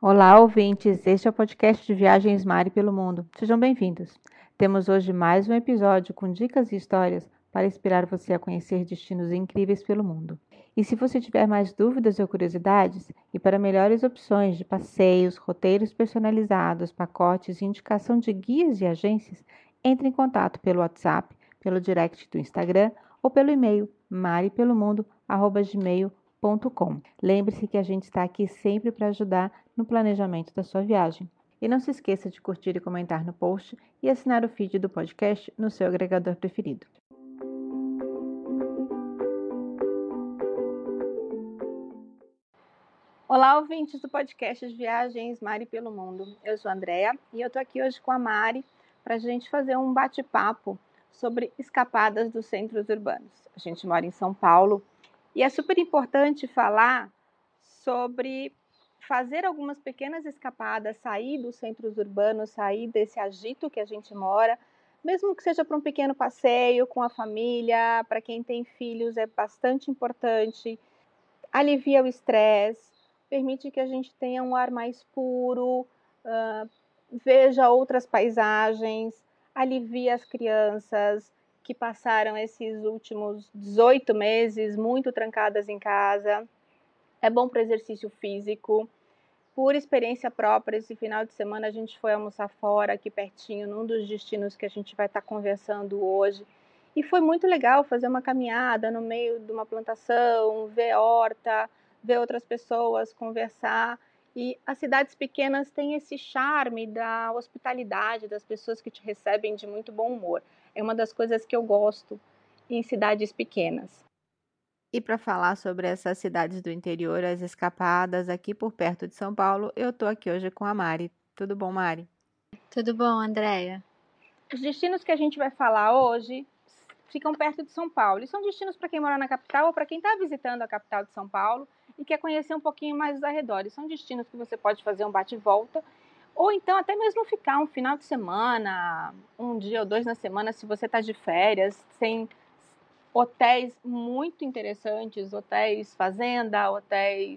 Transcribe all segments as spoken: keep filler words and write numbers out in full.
Olá, ouvintes! Este é o podcast de Viagens Mari pelo Mundo. Sejam bem-vindos. Temos hoje mais um episódio com dicas e histórias para inspirar você a conhecer destinos incríveis pelo mundo. E se você tiver mais dúvidas ou curiosidades, e para melhores opções de passeios, roteiros personalizados, pacotes e indicação de guias e agências, entre em contato pelo WhatsApp, pelo direct do Instagram ou pelo e-mail maripelomundo arroba gmail ponto com. Lembre-se que a gente está aqui sempre para ajudar no planejamento da sua viagem. E não se esqueça de curtir e comentar no post e assinar o feed do podcast no seu agregador preferido. Olá, ouvintes do podcast de Viagens Mari pelo Mundo. Eu sou a Andrea e eu estou aqui hoje com a Mari para a gente fazer um bate-papo sobre escapadas dos centros urbanos. A gente mora em São Paulo e é super importante falar sobre fazer algumas pequenas escapadas, sair dos centros urbanos, sair desse agito que a gente mora, mesmo que seja para um pequeno passeio com a família, para quem tem filhos é bastante importante, alivia o estresse, permite que a gente tenha um ar mais puro, uh, veja outras paisagens, alivia as crianças que passaram esses últimos dezoito meses muito trancadas em casa. É bom para o exercício físico. Por experiência própria, esse final de semana a gente foi almoçar fora, aqui pertinho, num dos destinos que a gente vai estar conversando hoje. E foi muito legal fazer uma caminhada no meio de uma plantação, ver horta, ver outras pessoas, conversar. E as cidades pequenas têm esse charme da hospitalidade, das pessoas que te recebem de muito bom humor. É uma das coisas que eu gosto em cidades pequenas. E para falar sobre essas cidades do interior, as escapadas aqui por perto de São Paulo, eu estou aqui hoje com a Mari. Tudo bom, Mari? Tudo bom, Andréia? Os destinos que a gente vai falar hoje ficam perto de São Paulo. E são destinos para quem mora na capital ou para quem está visitando a capital de São Paulo e quer conhecer um pouquinho mais os arredores. São destinos que você pode fazer um bate e volta, ou então até mesmo ficar um final de semana, um dia ou dois na semana, se você está de férias, sem hotéis muito interessantes, hotéis fazenda, hotéis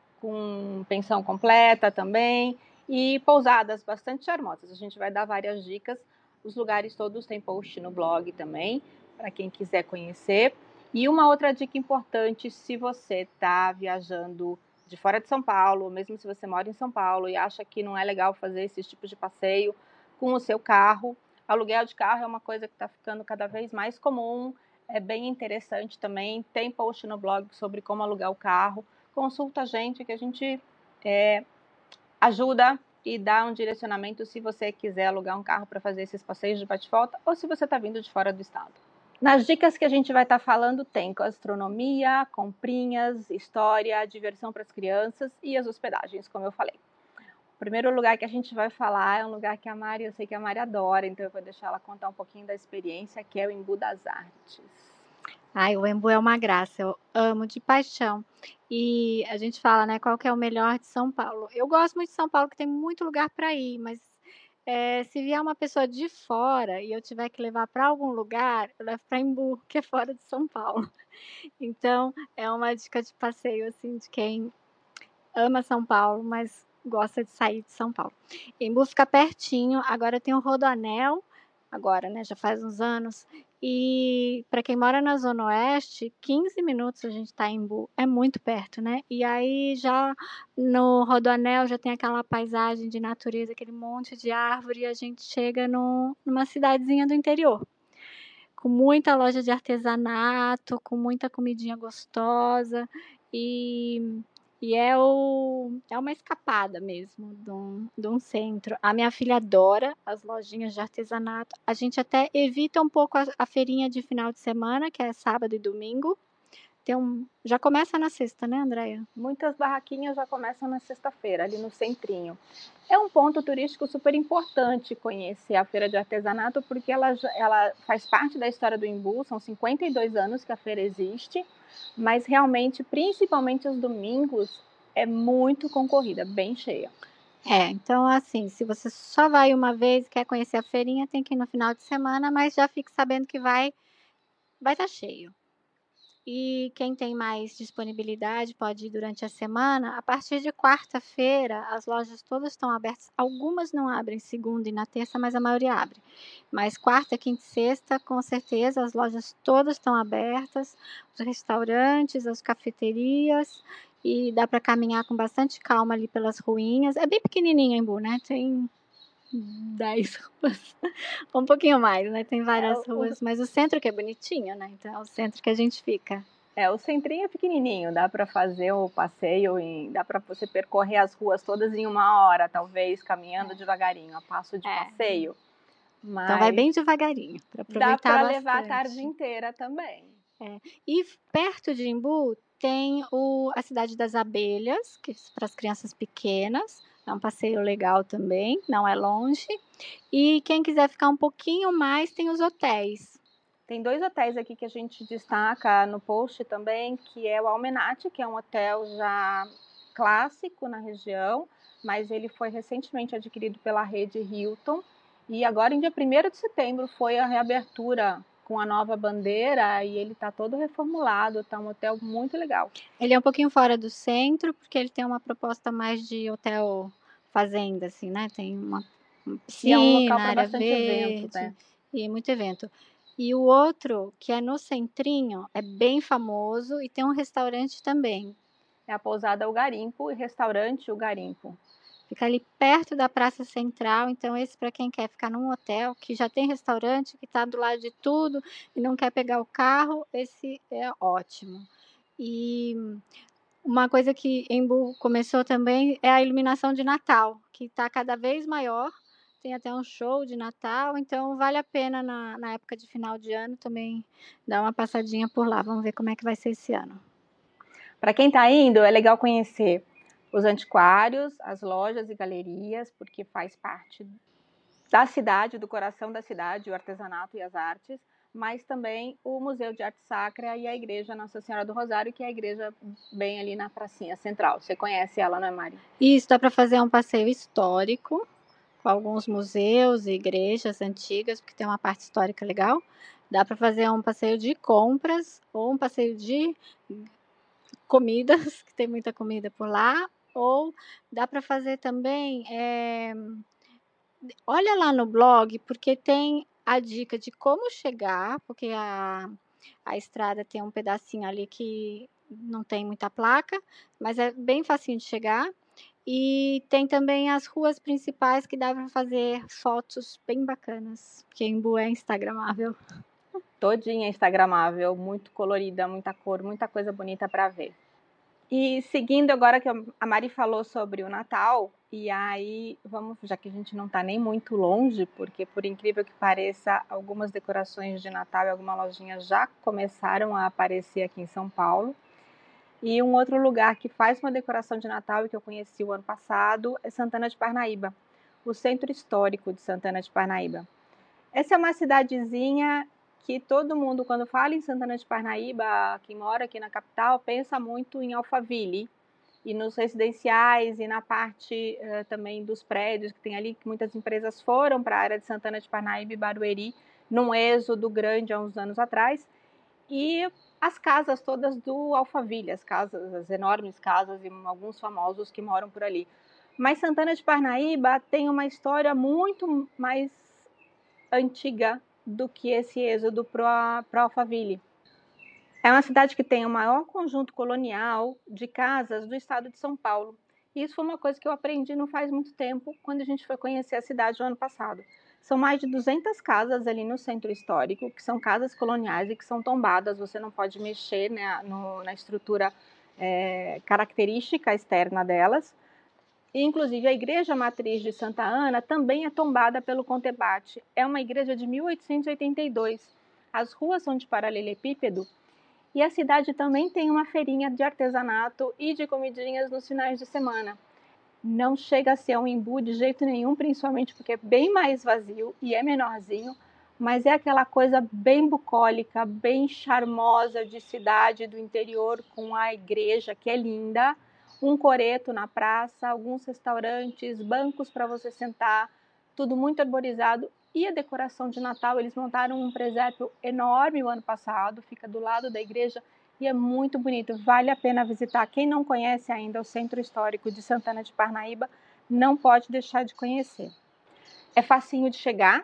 com pensão completa também e pousadas bastante charmosas. A gente vai dar várias dicas, os lugares todos têm post no blog também, para quem quiser conhecer. E uma outra dica importante, se você está viajando de fora de São Paulo, ou mesmo se você mora em São Paulo e acha que não é legal fazer esse tipo de passeio com o seu carro, aluguel de carro é uma coisa que está ficando cada vez mais comum. É bem interessante também, tem post no blog sobre como alugar o carro. Consulta a gente que a gente é, ajuda e dá um direcionamento se você quiser alugar um carro para fazer esses passeios de bate-volta ou se você está vindo de fora do estado. Nas dicas que a gente vai estar tá falando tem gastronomia, comprinhas, história, diversão para as crianças e as hospedagens, como eu falei. O primeiro lugar que a gente vai falar é um lugar que a Mari, eu sei que a Mari adora, então eu vou deixar ela contar um pouquinho da experiência, que é o Embu das Artes. Ai, o Embu é uma graça, eu amo de paixão. E a gente fala, né, qual que é o melhor de São Paulo. Eu gosto muito de São Paulo, que tem muito lugar para ir, mas é, se vier uma pessoa de fora e eu tiver que levar para algum lugar, eu levo para Embu, que é fora de São Paulo. Então, é uma dica de passeio, assim, de quem ama São Paulo, mas gosta de sair de São Paulo. Embu fica pertinho, agora tem o Rodoanel, agora, né, já faz uns anos, e para quem mora na Zona Oeste, quinze minutos a gente está em Embu, é muito perto, né? E aí já no Rodoanel já tem aquela paisagem de natureza, aquele monte de árvore, e a gente chega no, numa cidadezinha do interior, com muita loja de artesanato, com muita comidinha gostosa, e e é, o, é uma escapada mesmo de um, de um centro. A minha filha adora as lojinhas de artesanato. A gente até evita um pouco a, a feirinha de final de semana, que é sábado e domingo. Tem um, já começa na sexta, né, Andréia? Muitas barraquinhas já começam na sexta-feira, ali no centrinho. É um ponto turístico super importante conhecer a feira de artesanato, porque ela, ela faz parte da história do Embu, são cinquenta e dois anos que a feira existe, mas realmente, principalmente os domingos, é muito concorrida, bem cheia. É, então assim, se você só vai uma vez e quer conhecer a feirinha, tem que ir no final de semana, mas já fique sabendo que vai vai estar cheio. E quem tem mais disponibilidade pode ir durante a semana. A partir de quarta-feira, as lojas todas estão abertas. Algumas não abrem segunda e na terça, mas a maioria abre. Mas quarta, quinta e sexta, com certeza, as lojas todas estão abertas, os restaurantes, as cafeterias, e dá para caminhar com bastante calma ali pelas ruinhas. É bem pequenininho Embu, né? Tem dez ruas, um pouquinho mais, né? Tem É, várias o, ruas, mas o centro que é bonitinho, né? Então é o centro que a gente fica. é, o centrinho é pequenininho, dá para fazer o passeio, em, dá para você percorrer as ruas todas em uma hora, talvez, caminhando devagarinho, a passo de É. passeio. Então vai Mas bem devagarinho, para dá aproveitar para levar a tarde bastante. inteira também. É. E perto de Embu tem o, a Cidade das Abelhas, que é para as crianças pequenas. É um passeio legal também, não é longe. E quem quiser ficar um pouquinho mais, tem os hotéis. Tem dois hotéis aqui que a gente destaca no post também, que é o Almenate, que é um hotel já clássico na região, mas ele foi recentemente adquirido pela rede Hilton. E agora, em dia primeiro de setembro, foi a reabertura com a nova bandeira e ele está todo reformulado, está um hotel muito legal. Ele é um pouquinho fora do centro, porque ele tem uma proposta mais de hotel fazenda, assim, né? Tem uma, uma piscina, e é um local para área bastante verde, eventos, né? E muito evento. E o outro, que é no centrinho, é bem famoso e tem um restaurante também. É a pousada O Garimpo e restaurante O Garimpo. Fica ali perto da Praça Central, então esse para quem quer ficar num hotel que já tem restaurante, que está do lado de tudo e não quer pegar o carro, esse é ótimo. E uma coisa que Embu começou também é a iluminação de Natal, que está cada vez maior. Tem até um show de Natal, então vale a pena na, na época de final de ano também dar uma passadinha por lá. Vamos ver como é que vai ser esse ano. Para quem está indo, é legal conhecer os antiquários, as lojas e galerias, porque faz parte da cidade, do coração da cidade, o artesanato e as artes, mas também o Museu de Arte Sacra e a Igreja Nossa Senhora do Rosário, que é a igreja bem ali na pracinha central. Você conhece ela, não é, Mari? Isso, dá para fazer um passeio histórico com alguns museus e igrejas antigas, porque tem uma parte histórica legal. Dá para fazer um passeio de compras ou um passeio de comidas, que tem muita comida por lá, ou dá para fazer também, é... olha lá no blog, porque tem a dica de como chegar, porque a, a estrada tem um pedacinho ali que não tem muita placa, mas é bem facinho de chegar. E tem também as ruas principais que dá para fazer fotos bem bacanas, porque Embu é instagramável. Todinha instagramável, muito colorida, muita cor, muita coisa bonita para ver. E seguindo agora que a Mari falou sobre o Natal, e aí vamos, já que a gente não está nem muito longe, porque por incrível que pareça, algumas decorações de Natal e alguma lojinha já começaram a aparecer aqui em São Paulo. E um outro lugar que faz uma decoração de Natal e que eu conheci o ano passado é Santana de Parnaíba, o centro histórico de Santana de Parnaíba. Essa é uma cidadezinha que todo mundo, quando fala em Santana de Parnaíba, quem mora aqui na capital, pensa muito em Alphaville e nos residenciais e na parte uh, também dos prédios que tem ali, que muitas empresas foram para a área de Santana de Parnaíba e Barueri, num êxodo grande há uns anos atrás. E as casas todas do Alphaville, as casas, as enormes casas e alguns famosos que moram por ali. Mas Santana de Parnaíba tem uma história muito mais antiga do que esse êxodo para Alphaville. É uma cidade que tem o maior conjunto colonial de casas do estado de São Paulo. E isso foi uma coisa que eu aprendi não faz muito tempo, quando a gente foi conhecer a cidade no ano passado. São mais de duzentas casas ali no centro histórico, que são casas coloniais e que são tombadas. Você não pode mexer, né, no, na estrutura é, característica externa delas. E, inclusive, a igreja matriz de Santa Ana também é tombada pelo Contebate. É uma igreja de mil oitocentos e oitenta e dois. As ruas são de paralelepípedo e a cidade também tem uma feirinha de artesanato e de comidinhas nos finais de semana. Não chega a ser um Embu de jeito nenhum, principalmente porque é bem mais vazio e é menorzinho, mas é aquela coisa bem bucólica, bem charmosa de cidade do interior, com a igreja que é linda, um coreto na praça, alguns restaurantes, bancos para você sentar, tudo muito arborizado. E a decoração de Natal, eles montaram um presépio enorme o ano passado, fica do lado da igreja, e é muito bonito, vale a pena visitar. Quem não conhece ainda o Centro Histórico de Santana de Parnaíba, não pode deixar de conhecer. É facinho de chegar,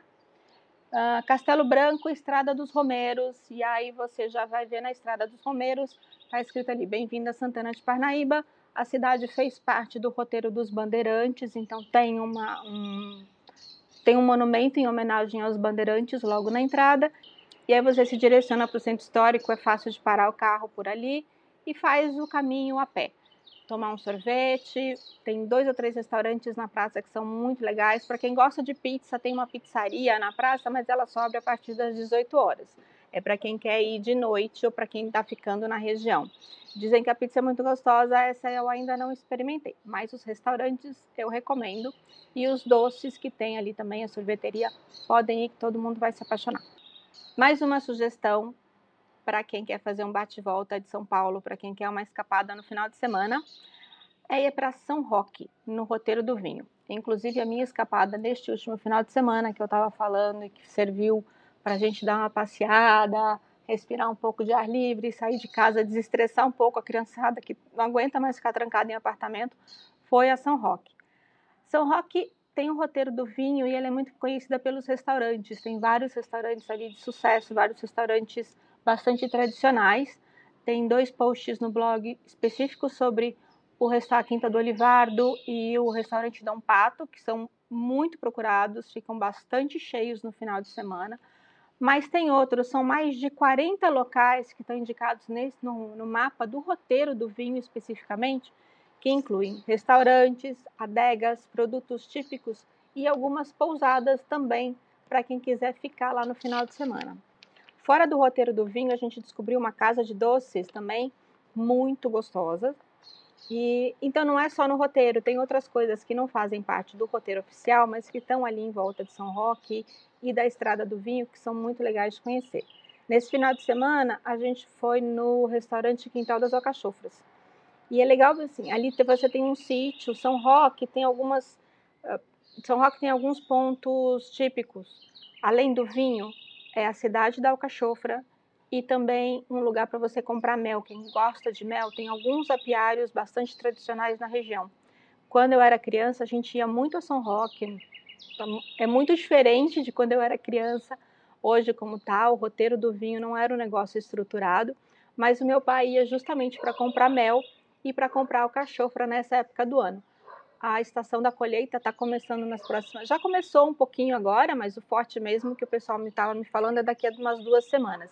uh, Castelo Branco, Estrada dos Romeiros, e aí você já vai ver na Estrada dos Romeiros, está escrito ali, bem-vindo a Santana de Parnaíba. A cidade fez parte do roteiro dos Bandeirantes, então tem, uma, um, tem um monumento em homenagem aos Bandeirantes logo na entrada. E aí você se direciona para o centro histórico, é fácil de parar o carro por ali e faz o caminho a pé. Tomar um sorvete, tem dois ou três restaurantes na praça que são muito legais. Para quem gosta de pizza, tem uma pizzaria na praça, mas ela sobe a partir das dezoito horas. É para quem quer ir de noite ou para quem está ficando na região. Dizem que a pizza é muito gostosa, essa eu ainda não experimentei, mas os restaurantes eu recomendo. E os doces que tem ali também, a sorveteria, podem ir que todo mundo vai se apaixonar. Mais uma sugestão para quem quer fazer um bate-volta de São Paulo, para quem quer uma escapada no final de semana, é ir para São Roque, no Roteiro do Vinho. Inclusive a minha escapada neste último final de semana que eu estava falando e que serviu para a gente dar uma passeada, respirar um pouco de ar livre, sair de casa, desestressar um pouco a criançada que não aguenta mais ficar trancada em apartamento, foi a São Roque. São Roque tem o Roteiro do Vinho e ela é muito conhecida pelos restaurantes. Tem vários restaurantes ali de sucesso, vários restaurantes bastante tradicionais. Tem dois posts no blog específicos sobre o restaurante Quinta do Olivardo e o restaurante Dom Pato, que são muito procurados, ficam bastante cheios no final de semana. Mas tem outros, são mais de quarenta locais que estão indicados nesse, no, no mapa do Roteiro do Vinho especificamente, que incluem restaurantes, adegas, produtos típicos e algumas pousadas também, para quem quiser ficar lá no final de semana. Fora do Roteiro do Vinho, a gente descobriu uma casa de doces também, muito gostosa. E, então não é só no roteiro, tem outras coisas que não fazem parte do roteiro oficial, mas que estão ali em volta de São Roque e da Estrada do Vinho, que são muito legais de conhecer. Nesse final de semana, a gente foi no restaurante Quintal das Alcachofras. E é legal assim, ali você tem um sítio, São Roque tem algumas, São Roque tem alguns pontos típicos. Além do vinho, é a cidade da alcachofra e também um lugar para você comprar mel. Quem gosta de mel, tem alguns apiários bastante tradicionais na região. Quando eu era criança, a gente ia muito a São Roque. É muito diferente de quando eu era criança. Hoje, como tá, o Roteiro do Vinho não era um negócio estruturado, mas o meu pai ia justamente para comprar mel e para comprar alcachofra nessa época do ano. A estação da colheita está começando nas próximas... Já começou um pouquinho agora, mas o forte mesmo que o pessoal me estava me falando é daqui a umas duas semanas.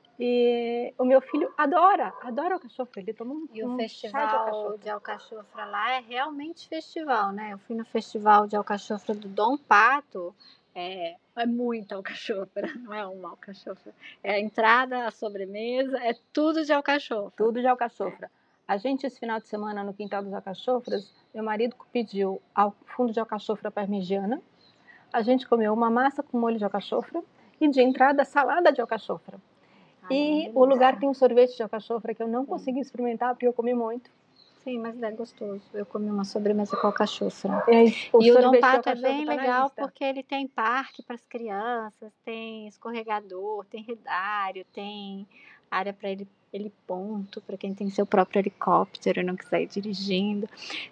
E o meu filho adora, adora alcachofra. Ele toma um, E o um festival chá de alcachofra. de alcachofra lá é realmente festival, né? Eu fui no festival de alcachofra do Dom Pato, é, é muita alcachofra, não é uma alcachofra. É a entrada, a sobremesa, é tudo de alcachofra. Tudo de alcachofra. A gente, esse final de semana, no Quintal dos Alcachofras, meu marido pediu fundo de alcachofra parmegiana. A gente comeu uma massa com molho de alcachofra e de entrada, salada de alcachofra. Ai, e o lugar tem um sorvete de alcachofra que eu não Sim. consegui experimentar porque eu comi muito. Sim, mas é gostoso. Eu comi uma sobremesa com alcachofra. É, o e o Dom Pato é tá bem legal porque ele tem parque para as crianças, tem escorregador, tem redário, tem área para ele, ele ponto, para quem tem seu próprio helicóptero e não quiser ir dirigindo.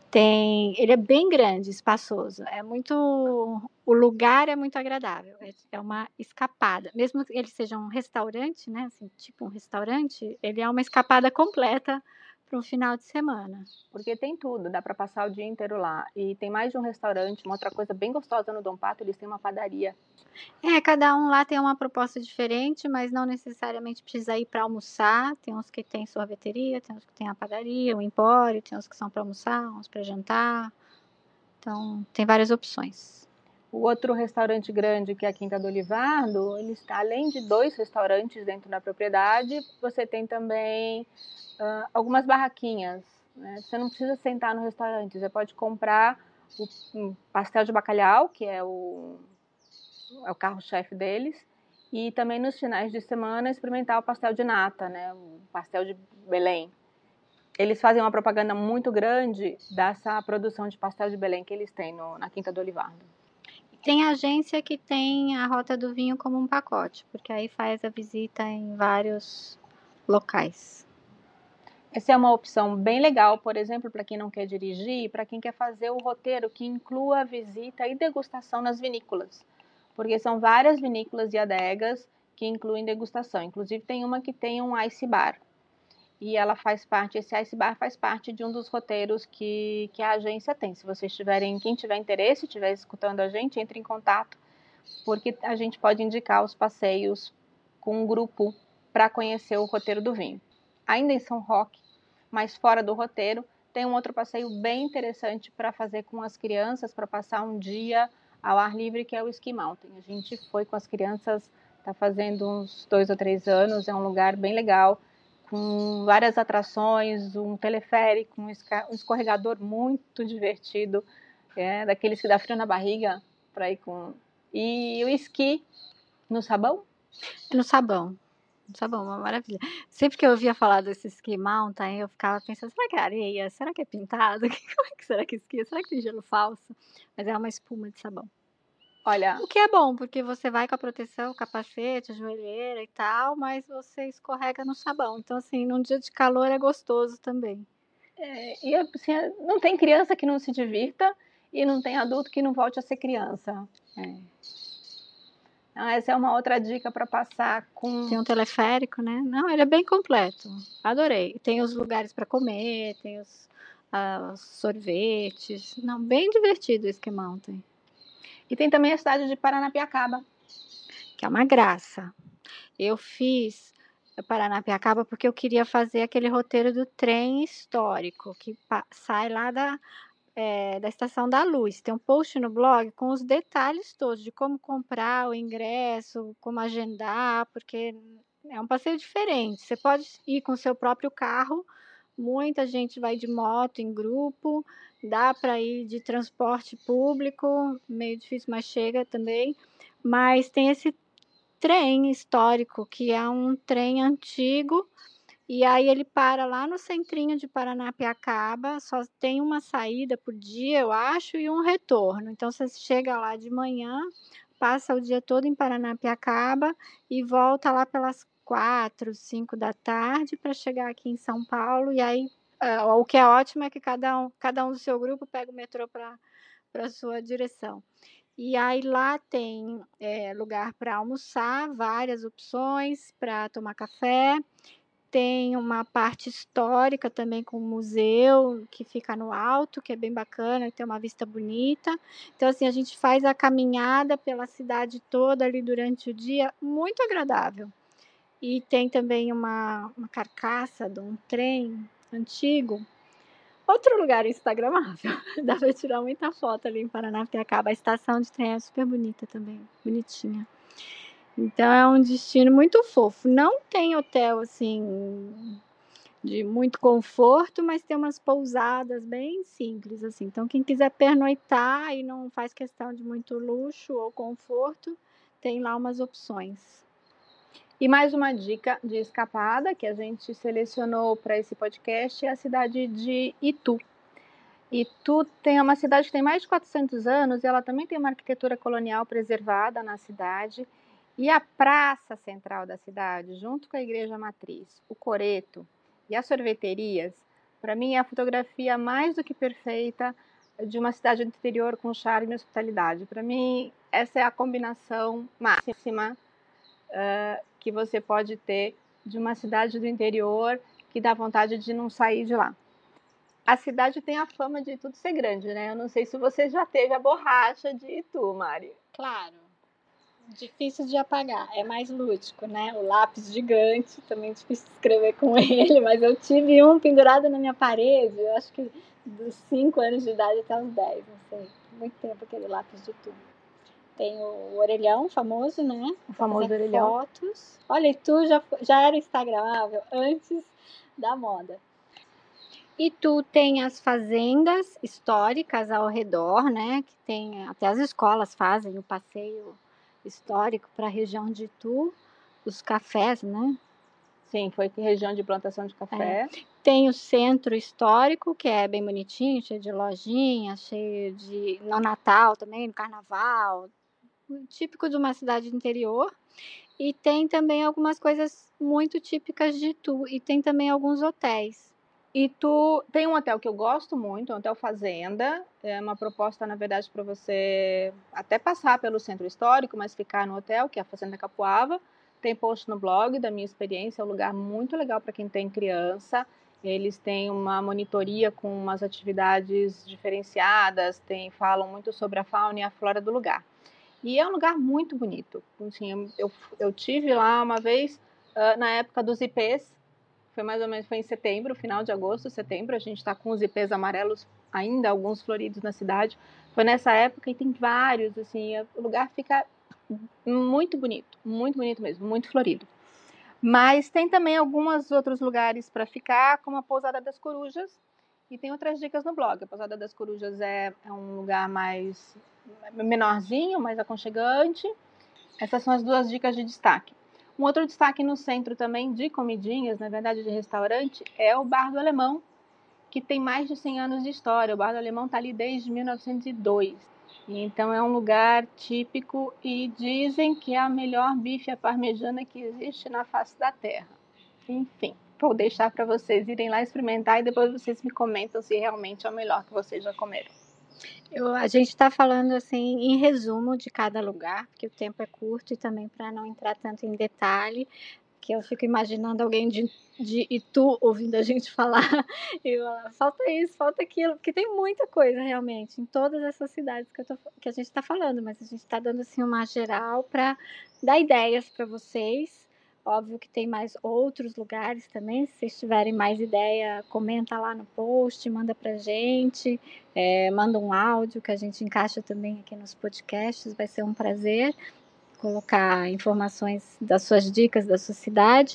Tem, ele é bem grande, espaçoso. É muito, o lugar é muito agradável. É, é uma escapada. Mesmo que ele seja um restaurante, né, assim, tipo um restaurante, ele é uma escapada completa para um final de semana. Porque tem tudo, dá para passar o dia inteiro lá. E tem mais de um restaurante, uma outra coisa bem gostosa no Dom Pato, eles têm uma padaria. É, cada um lá tem uma proposta diferente, mas não necessariamente precisa ir para almoçar. Tem uns que tem sorveteria, tem uns que tem a padaria, o empório, tem uns que são para almoçar, uns para jantar. Então, tem várias opções. O outro restaurante grande, que é a Quinta do Olivardo, ele está, além de dois restaurantes dentro da propriedade, você tem também uh, algumas barraquinhas. Né? Você não precisa sentar no restaurante, você pode comprar o um pastel de bacalhau, que é o, é o carro-chefe deles, e também nos finais de semana experimentar o pastel de nata, né? O pastel de Belém. Eles fazem uma propaganda muito grande dessa produção de pastel de Belém que eles têm no, na Quinta do Olivardo. Tem agência que tem a Rota do Vinho como um pacote, porque aí faz a visita em vários locais. Essa é uma opção bem legal, por exemplo, para quem não quer dirigir, para quem quer fazer o roteiro que inclua visita e degustação nas vinícolas, porque são várias vinícolas e adegas que incluem degustação. Inclusive tem uma que tem um ice bar e ela faz parte, esse ice bar faz parte de um dos roteiros que, que a agência tem. Se vocês tiverem, quem tiver interesse, estiver escutando a gente, entre em contato, porque a gente pode indicar os passeios com um grupo para conhecer o roteiro do vinho. Ainda em São Roque, mas fora do roteiro, tem um outro passeio bem interessante para fazer com as crianças, para passar um dia ao ar livre, que é o Ski Mountain. A gente foi com as crianças, está fazendo uns dois ou três anos, é um lugar bem legal, com várias atrações, um teleférico, um escorregador muito divertido, é, daqueles que dá frio na barriga para ir com... E o esqui no sabão? No sabão. No sabão, uma maravilha. Sempre que eu ouvia falar desse ski mountain, eu ficava pensando, será que é areia? Será que é pintado? Como é que será que é esqui? Será que tem gelo falso? Mas é uma espuma de sabão. Olha, o que é bom, porque você vai com a proteção, capacete, joelheira e tal, mas você escorrega no sabão. Então, assim, num dia de calor é gostoso também. É, e assim, não tem criança que não se divirta e não tem adulto que não volte a ser criança. É. Então, essa é uma outra dica para passar com... Tem um teleférico, né? Não, ele é bem completo. Adorei. Tem os lugares para comer, tem os, ah, os sorvetes. Não, bem divertido o Ski Mountain. E tem também a cidade de Paranapiacaba, que é uma graça. Eu fiz Paranapiacaba porque eu queria fazer aquele roteiro do trem histórico, que sai lá da, é, da Estação da Luz. Tem um post no blog com os detalhes todos de como comprar o ingresso, como agendar, porque é um passeio diferente. Você pode ir com o seu próprio carro, muita gente vai de moto em grupo, dá para ir de transporte público, meio difícil, mas chega também. Mas tem esse trem histórico, que é um trem antigo, e aí ele para lá no centrinho de Paranapiacaba, só tem uma saída por dia, eu acho, e um retorno. Então você chega lá de manhã, passa o dia todo em Paranapiacaba e volta lá pelas quatro, cinco da tarde para chegar aqui em São Paulo. E aí, uh, o que é ótimo é que cada um, cada um do seu grupo pega o metrô para a sua direção. E aí lá tem é, lugar para almoçar, várias opções para tomar café. Tem uma parte histórica também com o museu, que fica no alto, que é bem bacana, tem uma vista bonita. Então, assim, a gente faz a caminhada pela cidade toda ali durante o dia, muito agradável. E tem também uma, uma carcaça de um trem antigo. Outro lugar instagramável, dá para tirar muita foto ali em Paranapiacaba. A estação de trem é super bonita também, bonitinha. Então é um destino muito fofo. Não tem hotel assim de muito conforto, mas tem umas pousadas bem simples assim. Então quem quiser pernoitar e não faz questão de muito luxo ou conforto, tem lá umas opções. E mais uma dica de escapada que a gente selecionou para esse podcast é a cidade de Itu. Itu tem é uma cidade que tem mais de quatrocentos anos e ela também tem uma arquitetura colonial preservada na cidade. E a praça central da cidade, junto com a igreja matriz, o coreto e as sorveterias, para mim é a fotografia mais do que perfeita de uma cidade do interior com charme e hospitalidade. Para mim, essa é a combinação máxima uh, que você pode ter de uma cidade do interior que dá vontade de não sair de lá. A cidade tem a fama de tudo ser grande, né? Eu não sei se você já teve a borracha de Itu, Mari. Claro. Difícil de apagar, é mais lúdico, né? O lápis gigante, também difícil de escrever com ele, mas eu tive um pendurado na minha parede, eu acho que dos cinco anos de idade até os dez, não sei. Muito tempo aquele lápis de tudo. Tem o orelhão famoso, né? O famoso orelhão. Fotos. Olha, e tu já, já era instagramável antes da moda. E tu tem as fazendas históricas ao redor, né? Que tem, até as escolas fazem o passeio histórico para a região de Itu, os cafés, né? Sim, foi região de plantação de café. É. Tem o centro histórico, que é bem bonitinho, cheio de lojinhas, cheio de... no Natal também, no Carnaval, típico de uma cidade interior. E tem também algumas coisas muito típicas de Itu, e tem também alguns hotéis. E tu tem um hotel que eu gosto muito, um hotel fazenda, é uma proposta, na verdade, para você até passar pelo centro histórico, mas ficar no hotel, que é a Fazenda Capuava. Tem post no blog da minha experiência, é um lugar muito legal para quem tem criança. Eles têm uma monitoria com umas atividades diferenciadas, tem, falam muito sobre a fauna e a flora do lugar. E é um lugar muito bonito. Assim, eu, eu tive lá uma vez, uh, na época dos ipês, foi mais ou menos, foi em setembro, final de agosto, setembro, a gente está com os ipês amarelos ainda, alguns floridos na cidade. Foi nessa época e tem vários, assim, o lugar fica muito bonito, muito bonito mesmo, muito florido. Mas tem também alguns outros lugares para ficar, como a Pousada das Corujas, e tem outras dicas no blog. A Pousada das Corujas é, é um lugar mais menorzinho, mais aconchegante. Essas são as duas dicas de destaque. Um outro destaque no centro também de comidinhas, na verdade de restaurante, é o Bar do Alemão, que tem mais de cem anos de história. O Bar do Alemão está ali desde mil novecentos e dois. Então é um lugar típico e dizem que é a melhor bife à parmegiana que existe na face da terra. Enfim, vou deixar para vocês irem lá experimentar e depois vocês me comentam se realmente é o melhor que vocês já comeram. Eu, a gente está falando assim em resumo de cada lugar, porque o tempo é curto e também para não entrar tanto em detalhe, que eu fico imaginando alguém de, de Itu ouvindo a gente falar e falar, falta isso, falta aquilo, porque tem muita coisa realmente em todas essas cidades que, eu tô, que a gente está falando, mas a gente está dando assim uma geral para dar ideias para vocês. Óbvio que tem mais outros lugares também. Se vocês tiverem mais ideia, comenta lá no post, manda pra gente, é, manda um áudio que a gente encaixa também aqui nos podcasts. Vai ser um prazer colocar informações das suas dicas da sua cidade.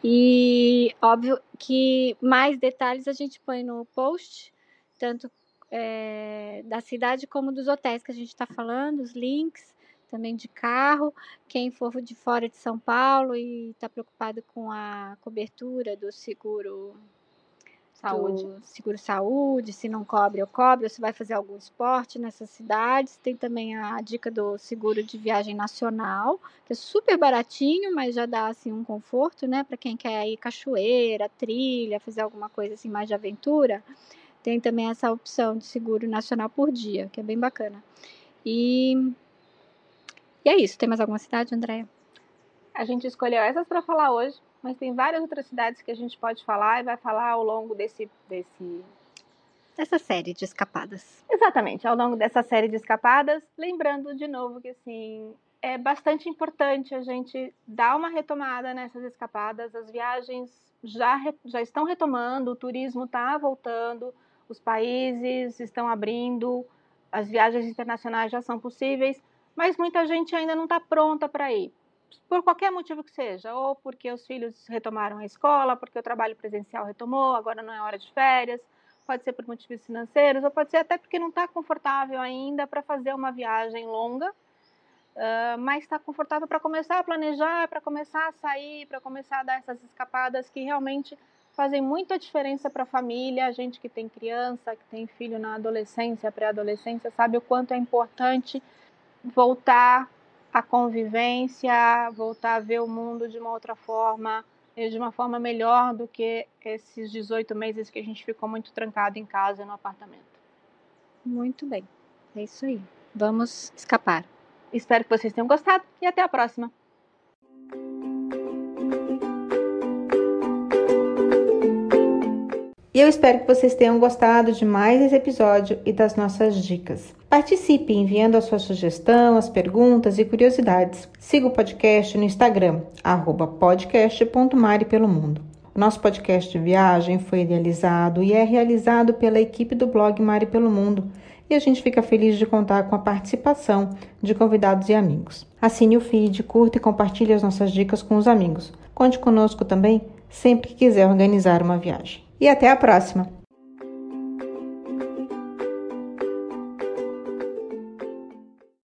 E óbvio que mais detalhes a gente põe no post, tanto é, da cidade como dos hotéis que a gente está falando, os links também de carro. Quem for de fora de São Paulo e está preocupado com a cobertura do seguro saúde. do seguro saúde, se não cobre ou cobre, ou se vai fazer algum esporte nessas cidades. Tem também a dica do seguro de viagem nacional, que é super baratinho, mas já dá assim um conforto, né, para quem quer ir cachoeira, trilha, fazer alguma coisa assim mais de aventura. Tem também essa opção de seguro nacional por dia, que é bem bacana. E E é isso. Tem mais alguma cidade, Andréia? A gente escolheu essas para falar hoje, mas tem várias outras cidades que a gente pode falar e vai falar ao longo desse... desse... dessa série de escapadas. Exatamente, ao longo dessa série de escapadas. Lembrando de novo que assim, é bastante importante a gente dar uma retomada nessas escapadas. As viagens já, já estão retomando, o turismo está voltando, os países estão abrindo, as viagens internacionais já são possíveis, mas muita gente ainda não está pronta para ir, por qualquer motivo que seja, ou porque os filhos retomaram a escola, porque o trabalho presencial retomou, agora não é hora de férias, pode ser por motivos financeiros, ou pode ser até porque não está confortável ainda para fazer uma viagem longa, uh, mas está confortável para começar a planejar, para começar a sair, para começar a dar essas escapadas que realmente fazem muita diferença para a família. A gente que tem criança, que tem filho na adolescência, pré-adolescência, sabe o quanto é importante voltar à convivência, voltar a ver o mundo de uma outra forma, de uma forma melhor do que esses dezoito meses que a gente ficou muito trancado em casa e no apartamento. Muito bem, é isso aí. Vamos escapar. Espero que vocês tenham gostado e até a próxima. E eu espero que vocês tenham gostado de mais esse episódio e das nossas dicas. Participe enviando a sua sugestão, as perguntas e curiosidades. Siga o podcast no Instagram, arroba podcast ponto mari pelo mundo. O nosso podcast de viagem foi idealizado e é realizado pela equipe do blog Mari pelo Mundo, e a gente fica feliz de contar com a participação de convidados e amigos. Assine o feed, curta e compartilhe as nossas dicas com os amigos. Conte conosco também sempre que quiser organizar uma viagem. E até a próxima!